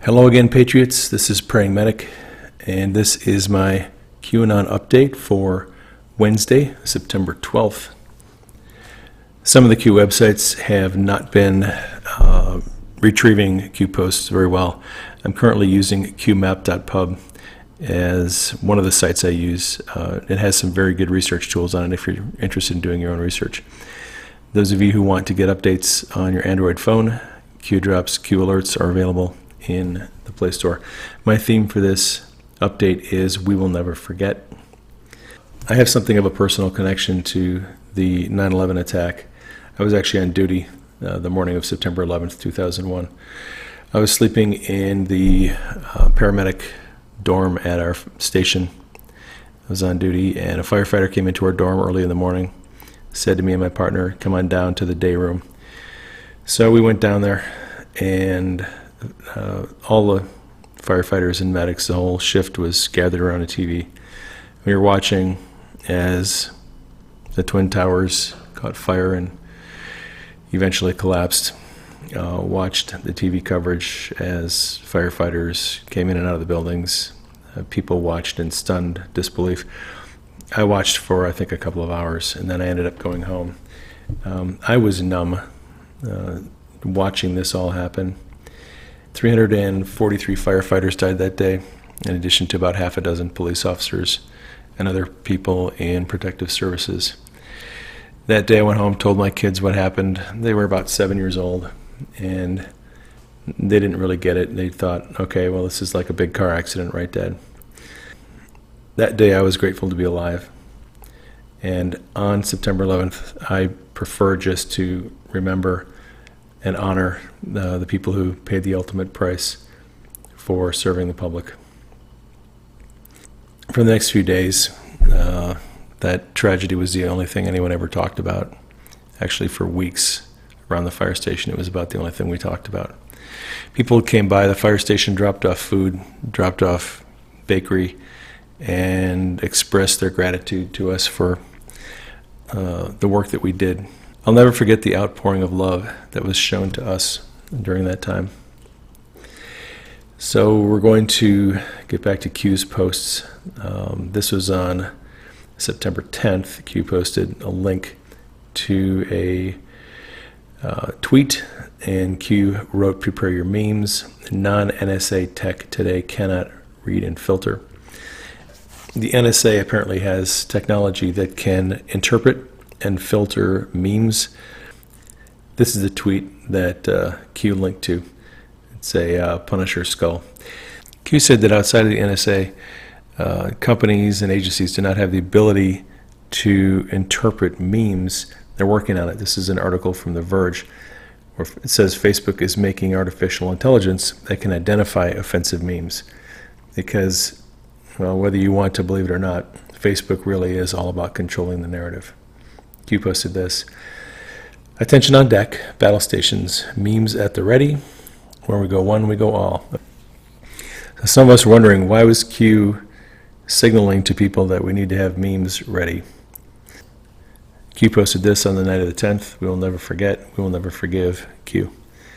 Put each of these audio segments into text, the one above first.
Hello again, Patriots. This is Praying Medic, and this is my QAnon update for Wednesday, September 12th. Some of the Q websites have not been retrieving Q posts very well. I'm currently using qmap.pub as one of the sites I use. It has some very good research tools on it if you're interested in doing your own research. Those of you who want to get updates on your Android phone, Q drops, Q alerts are available in the Play Store. My theme for this update is We Will Never Forget. I have something of a personal connection to the 9/11 attack. I was actually on duty the morning of September 11th, 2001. I was sleeping in the paramedic dorm at our station. I was on duty, and a firefighter came into our dorm early in the morning, said to me and my partner, "Come on down to the day room." So we went down there, and all the firefighters and medics, the whole shift was gathered around a TV. We were watching as the Twin Towers caught fire and eventually collapsed. Watched the TV coverage as firefighters came in and out of the buildings. People watched in stunned disbelief. I watched for, I think, a couple of hours, and then I ended up going home. I was numb watching this all happen. 343 firefighters died that day, in addition to about half a dozen police officers and other people in protective services. That day I went home, told my kids what happened. They were about 7 years old, and they didn't really get it. They thought, okay, well, this is like a big car accident, right, Dad? That day I was grateful to be alive. And on September 11th, I prefer just to remember and honor the people who paid the ultimate price for serving the public. For the next few days, that tragedy was the only thing anyone ever talked about. Actually, for weeks around the fire station, it was about the only thing we talked about. People came by the fire station, dropped off food, dropped off bakery, and expressed their gratitude to us for the work that we did. I'll never forget the outpouring of love that was shown to us during that time. So we're going to get back to Q's posts. This was on September 10th. Q posted a link to a tweet, and Q wrote, "Prepare your memes. Non-NSA tech today cannot read and filter." The NSA apparently has technology that can interpret and filter memes. This is a tweet that Q linked to. It's a Punisher skull. Q said that outside of the NSA, companies and agencies do not have the ability to interpret memes. They're working on it. This is an article from The Verge, where it says Facebook is making artificial intelligence that can identify offensive memes. Because, well, whether you want to believe it or not, Facebook really is all about controlling the narrative. Q posted this: "Attention on deck, battle stations, memes at the ready. Where we go one, we go all." So some of us are wondering, why was Q signaling to people that we need to have memes ready? Q posted this on the night of the 10th. "We will never forget. We will never forgive. Q."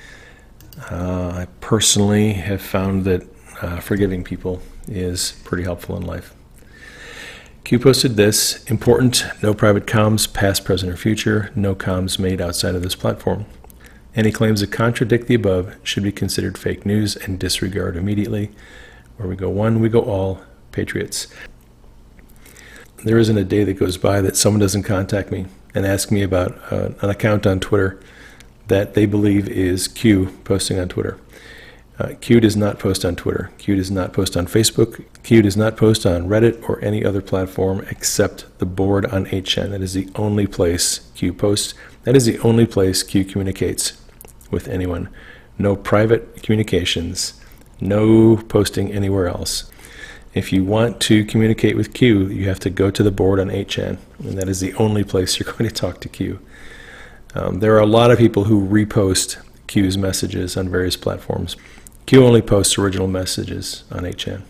I personally have found that forgiving people is pretty helpful in life. Q posted this: "Important, no private comms, past, present, or future. No comms made outside of this platform. Any claims that contradict the above should be considered fake news and disregard immediately. Where we go one, we go all. Patriots." There isn't a day that goes by that someone doesn't contact me and ask me about an account on Twitter that they believe is Q posting on Twitter. Q does not post on Twitter. Q does not post on Facebook. Q does not post on Reddit or any other platform except the board on 8chan. That is the only place Q posts. That is the only place Q communicates with anyone. No private communications. No posting anywhere else. If you want to communicate with Q, you have to go to the board on 8chan, and that is the only place you're going to talk to Q. There are a lot of people who repost Q's messages on various platforms. Q only posts original messages on 8chan.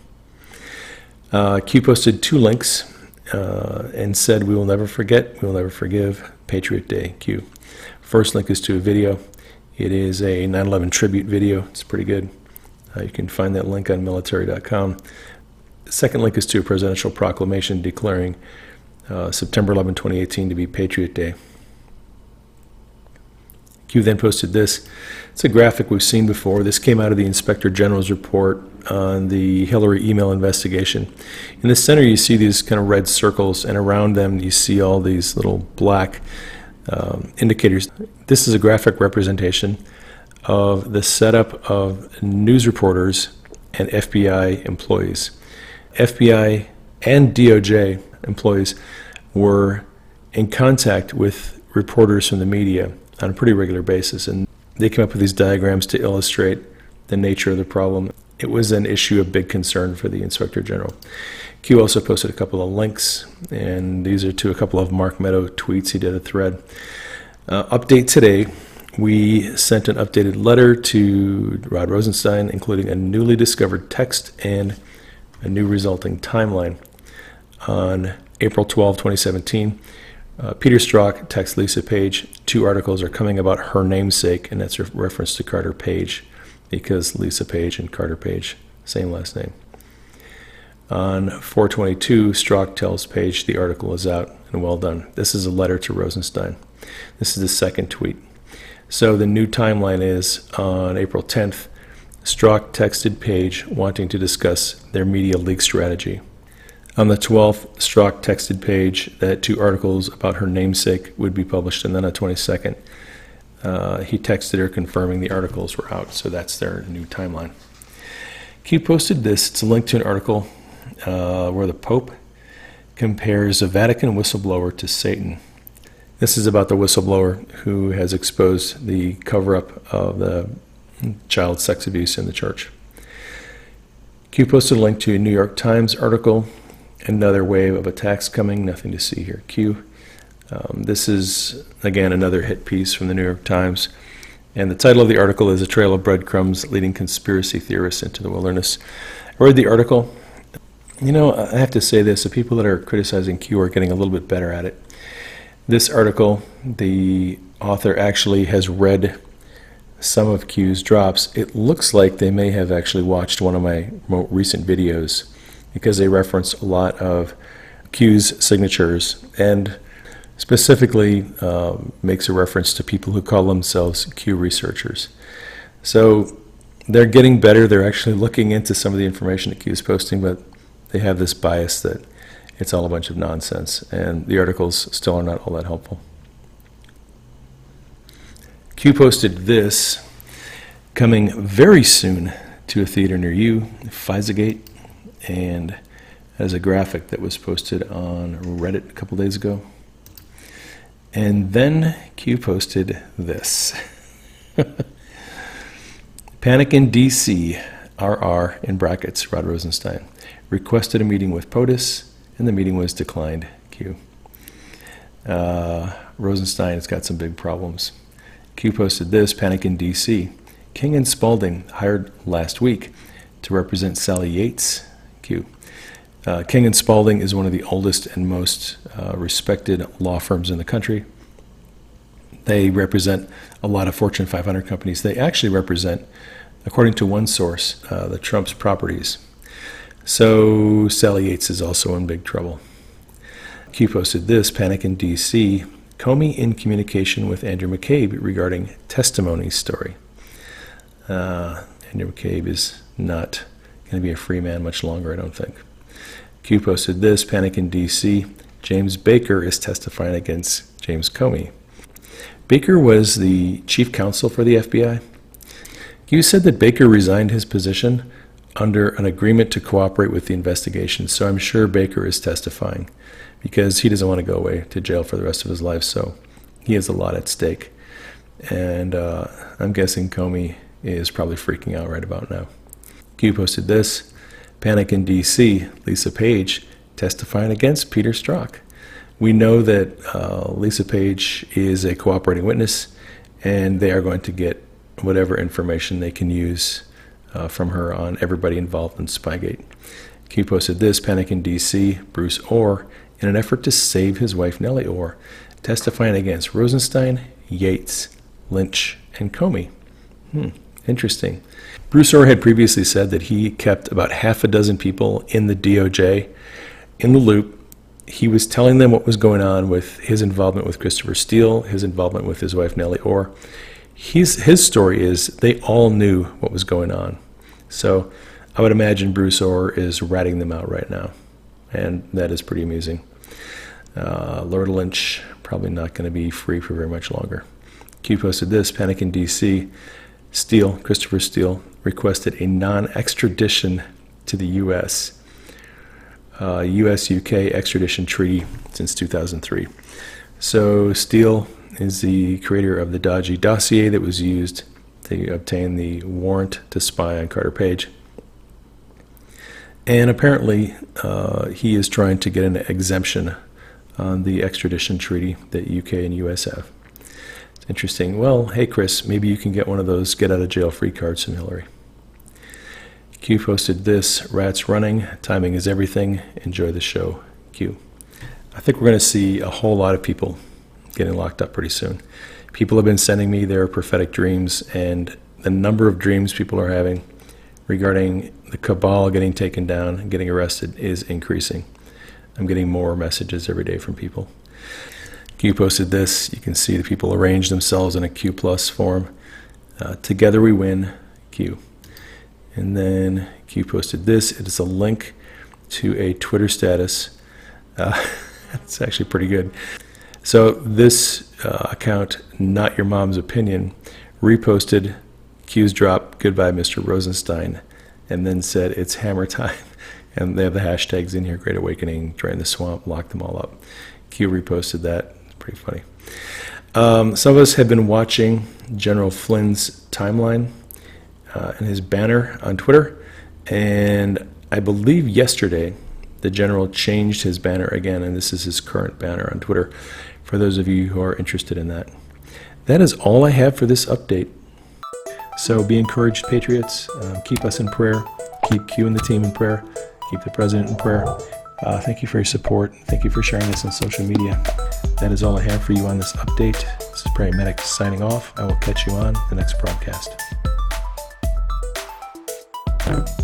Q posted 2 links and said, "We will never forget, we will never forgive, Patriot Day, Q." First link is to a video. It is a 9/11 tribute video. It's pretty good. You can find that link on military.com. The second link is to a presidential proclamation declaring September 11, 2018 to be Patriot Day. Q then posted this. It's a graphic we've seen before. This came out of the Inspector General's report on the Hillary email investigation. In the center, you see these kind of red circles, and around them, you see all these little black indicators. This is a graphic representation of the setup of news reporters and FBI employees. FBI and DOJ employees were in contact with reporters from the media on a pretty regular basis, and they came up with these diagrams to illustrate the nature of the problem. It was an issue of big concern for the Inspector General. Q also posted a couple of links, and these are to a couple of Mark Meadow tweets. He did a thread. Update today, we sent an updated letter to Rod Rosenstein, including a newly discovered text and a new resulting timeline. On April 12, 2017, Peter Strzok texts Lisa Page. 2 articles are coming about her namesake, and that's a reference to Carter Page, because Lisa Page and Carter Page, same last name. On 4/22, Strzok tells Page the article is out and well done. This is a letter to Rosenstein. This is the second tweet. So the new timeline is on April 10th, Strzok texted Page wanting to discuss their media leak strategy. On the 12th, Strzok texted Page that 2 articles about her namesake would be published, and then on the 22nd, he texted her confirming the articles were out. So that's their new timeline. Q posted this. It's a link to an article where the Pope compares a Vatican whistleblower to Satan. This is about the whistleblower who has exposed the cover-up of the child sex abuse in the church. Q posted a link to a New York Times article. Another wave of attacks coming, nothing to see here. Q. This is, again, another hit piece from the New York Times. And the title of the article is A Trail of Breadcrumbs Leading Conspiracy Theorists into the Wilderness. I read the article. You know, I have to say this. The people that are criticizing Q are getting a little bit better at it. This article, the author actually has read some of Q's drops. It looks like they may have actually watched one of my more recent videos, because they reference a lot of Q's signatures, and specifically makes a reference to people who call themselves Q researchers. So they're getting better. They're actually looking into some of the information that Q is posting, but they have this bias that it's all a bunch of nonsense, and the articles still are not all that helpful. Q posted this, coming very soon to a theater near you, FISAgate, and as a graphic that was posted on Reddit a couple days ago. And then Q posted this. Panic in D.C., RR in brackets, Rod Rosenstein, requested a meeting with POTUS, and the meeting was declined, Q. Rosenstein has got some big problems. Q posted this, Panic in D.C., King and Spalding hired last week to represent Sally Yates, Q. King and Spalding is one of the oldest and most respected law firms in the country. They represent a lot of Fortune 500 companies. They actually represent, according to one source, the Trump's properties. So Sally Yates is also in big trouble. Q posted this, Panic in D.C., Comey in communication with Andrew McCabe regarding testimony story. Andrew McCabe is not going to be a free man much longer, I don't think. Q posted this, Panic in D.C., James Baker is testifying against James Comey. Baker was the chief counsel for the FBI. Q said that Baker resigned his position under an agreement to cooperate with the investigation, so I'm sure Baker is testifying because he doesn't want to go away to jail for the rest of his life, so he has a lot at stake. And I'm guessing Comey is probably freaking out right about now. Q posted this, Panic in D.C., Lisa Page testifying against Peter Strzok. We know that Lisa Page is a cooperating witness, and they are going to get whatever information they can use from her on everybody involved in Spygate. Q posted this, Panic in D.C., Bruce Orr, in an effort to save his wife Nellie Orr, testifying against Rosenstein, Yates, Lynch, and Comey. Interesting. Bruce Ohr had previously said that he kept about half a dozen people in the DOJ in the loop. He was telling them what was going on with his involvement with Christopher Steele, his involvement with his wife Nellie Ohr. His story is they all knew what was going on. So I would imagine Bruce Ohr is ratting them out right now, and that is pretty amusing. Lord Lynch probably not going to be free for very much longer. Q posted this: Panic in D.C. Christopher Steele, requested a non-extradition to the U.S. U.S.-UK extradition treaty since 2003. So Steele is the creator of the dodgy dossier that was used to obtain the warrant to spy on Carter Page. And apparently he is trying to get an exemption on the extradition treaty that UK and US have. It's interesting. Well, hey Chris, maybe you can get one of those get-out-of-jail-free cards from Hillary. Q posted this: rats running, timing is everything, enjoy the show, Q. I think we're going to see a whole lot of people getting locked up pretty soon. People have been sending me their prophetic dreams, and the number of dreams people are having regarding the cabal getting taken down and getting arrested is increasing. I'm getting more messages every day from people. Q posted this. You can see the people arrange themselves in a Q plus form. Together we win, Q. And then Q posted this. It is a link to a Twitter status. It's actually pretty good. So this account, Not Your Mom's Opinion, reposted Q's drop, goodbye Mr. Rosenstein, and then said it's hammer time. And they have the hashtags in here: Great Awakening, Drain the Swamp, Lock Them All Up. Q reposted that. It's pretty funny. Some of us have been watching General Flynn's timeline and his banner on Twitter, and I believe yesterday the general changed his banner again, and this is his current banner on Twitter, for those of you who are interested in that. That is all I have for this update. So be encouraged, Patriots. Keep us in prayer. Keep Q and the team in prayer. Keep the president in prayer. Thank you for your support. Thank you for sharing this on social media. That is all I have for you on this update. This is Prairie Medic signing off. I will catch you on the next broadcast.